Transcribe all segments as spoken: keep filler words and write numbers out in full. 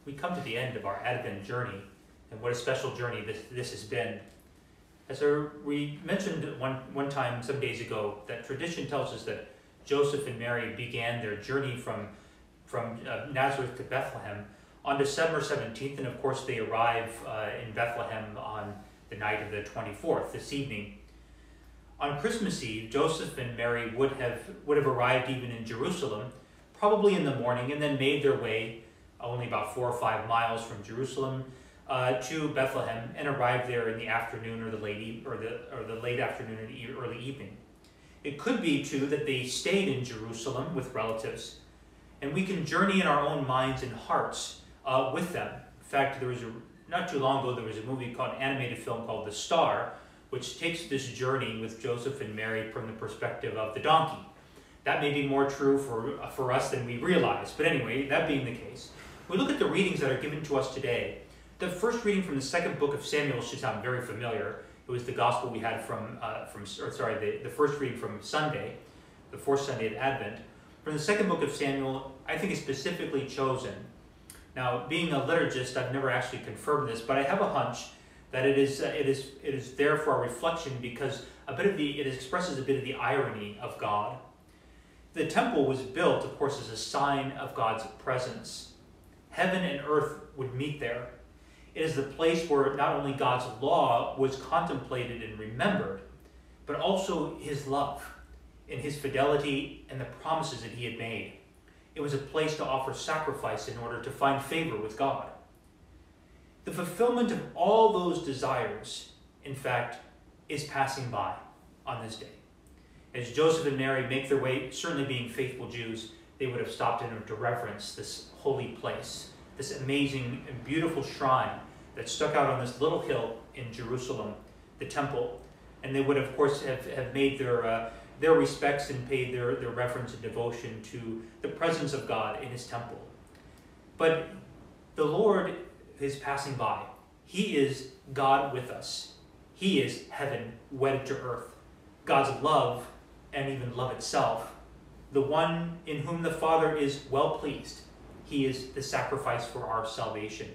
we come to the end of our Advent journey, and what a special journey this, this has been. As our, we mentioned one, one time some days ago, that tradition tells us that Joseph and Mary began their journey from, from uh, Nazareth to Bethlehem on December seventeenth, and of course they arrive uh, in Bethlehem on the night of the twenty-fourth, this evening. On Christmas Eve, Joseph and Mary would have, would have arrived even in Jerusalem, probably in the morning, and then made their way only about four or five miles from Jerusalem uh, to Bethlehem, and arrived there in the afternoon or the late e or the or the late afternoon or the early evening. It could be too that they stayed in Jerusalem with relatives, and we can journey in our own minds and hearts uh, with them. In fact, there was a, not too long ago there was a movie called an animated film called The Star, which takes this journey with Joseph and Mary from the perspective of the donkey. That may be more true for, uh, for us than we realize. But anyway, that being the case, we look at the readings that are given to us today. The first reading from the second book of Samuel should sound very familiar. It was the gospel we had from, uh, from or sorry, the, the first reading from Sunday, the fourth Sunday of Advent. From the second book of Samuel, I think is specifically chosen. Now, being a liturgist, I've never actually confirmed this, but I have a hunch that it is, uh, it is, it is there for our reflection because a bit of the, it expresses a bit of the irony of God. The temple was built, of course, as a sign of God's presence. Heaven and earth would meet there. It is the place where not only God's law was contemplated and remembered, but also his love and his fidelity and the promises that he had made. It was a place to offer sacrifice in order to find favor with God. The fulfillment of all those desires, in fact, is passing by on this day. As Joseph and Mary make their way, certainly being faithful Jews, they would have stopped in to reverence this holy place, this amazing and beautiful shrine that stuck out on this little hill in Jerusalem, the temple. And they would, of course, have, have made their, uh, their respects and paid their, their reverence and devotion to the presence of God in his temple. But the Lord is passing by. He is God with us. He is heaven wedded to earth. God's love and even love itself. The one in whom the Father is well pleased. He is the sacrifice for our salvation.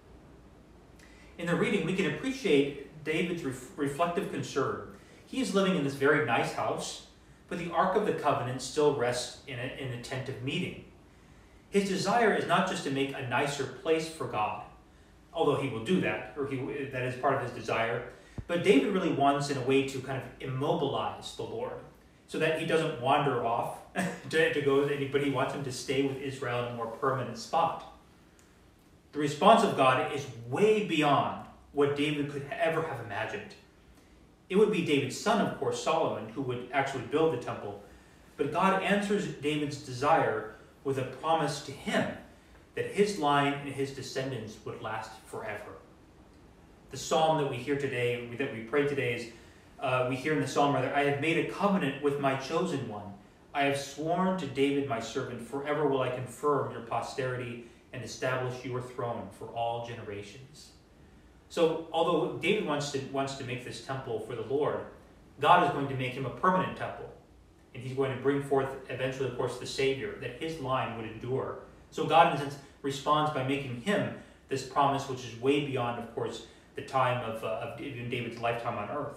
In the reading, we can appreciate David's ref reflective concern. He is living in this very nice house, but the Ark of the Covenant still rests in, a, in a tent of meeting. His desire is not just to make a nicer place for God, although he will do that, or he, that is part of his desire. But David really wants, in a way, to kind of immobilize the Lord so that he doesn't wander off to, to go, but he wants him to stay with Israel in a more permanent spot. The response of God is way beyond what David could ever have imagined. It would be David's son, of course, Solomon, who would actually build the temple. But God answers David's desire with a promise to him that his line and his descendants would last forever. The psalm that we hear today, that we pray today is, uh, we hear in the psalm rather, I have made a covenant with my chosen one. I have sworn to David my servant, forever will I confirm your posterity and establish your throne for all generations. So although David wants to, wants to make this temple for the Lord, God is going to make him a permanent temple. And he's going to bring forth eventually, of course, the Savior, that his line would endure. So God, in a sense, responds by making him this promise, which is way beyond, of course, the time of, uh, of even David's lifetime on earth.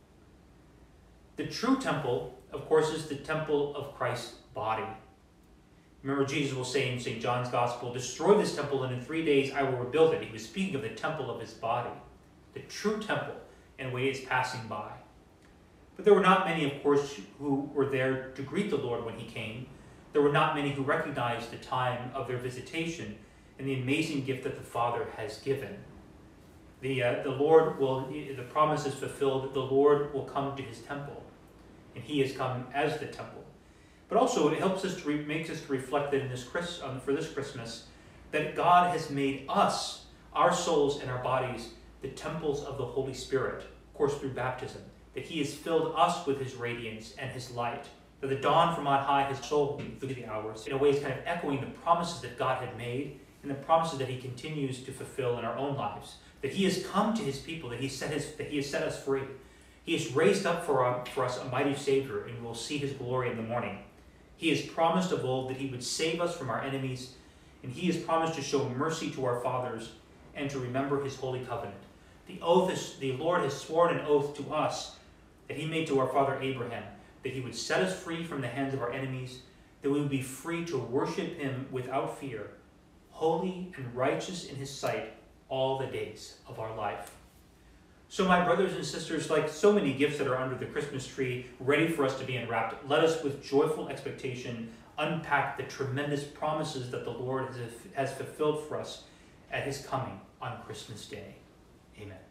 The true temple, of course, is the temple of Christ's body. Remember, Jesus will say in Saint John's Gospel, destroy this temple and in three days I will rebuild it. He was speaking of the temple of his body. The true temple, in a way, is passing by. But there were not many, of course, who were there to greet the Lord when he came. There were not many who recognized the time of their visitation and the amazing gift that the Father has given. The, uh, the Lord will, the promise is fulfilled, the Lord will come to his temple, and he has come as the temple. But also it helps us to, re makes us to reflect that in this Chris, um, for this Christmas, that God has made us, our souls and our bodies, the temples of the Holy Spirit, of course through baptism, that he has filled us with his radiance and his light, that the dawn from on high has told me through the hours, in a way is kind of echoing the promises that God had made and the promises that he continues to fulfill in our own lives, that he has come to his people, that he, set his, that he has set us free. He has raised up for, our, for us a mighty Savior, and we'll see his glory in the morning. He has promised of old that he would save us from our enemies and he has promised to show mercy to our fathers and to remember his holy covenant. The oath is, the Lord has sworn an oath to us that he made to our father Abraham, that he would set us free from the hands of our enemies, that we would be free to worship him without fear, holy and righteous in his sight all the days of our life. So my brothers and sisters, like so many gifts that are under the Christmas tree, ready for us to be unwrapped, let us with joyful expectation unpack the tremendous promises that the Lord has, has fulfilled for us at his coming on Christmas Day. Amen.